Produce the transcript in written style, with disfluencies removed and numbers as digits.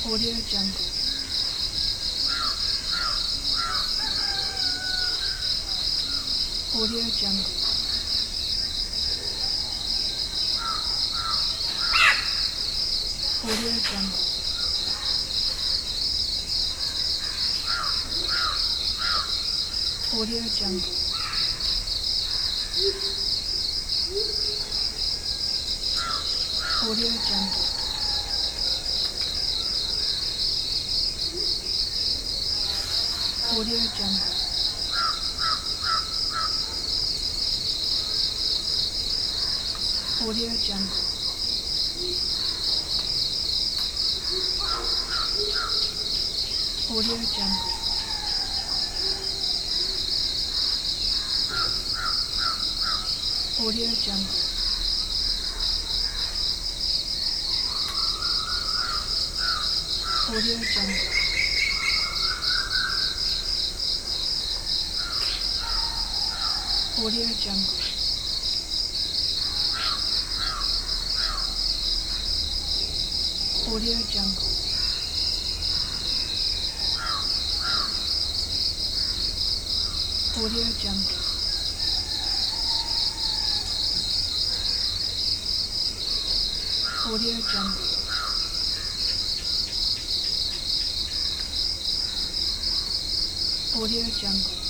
Audio Jungle. Audio Jungle. Audio Jungle. Audio Jungle. Audio Jungle. Audio Jungle. Audio Jungle. Audio Jungle. Audio Jungle. Audio Jungle. Audio Jungle. Audio Jungle. Audio Jungle. Audio Jungle. Audio Jungle.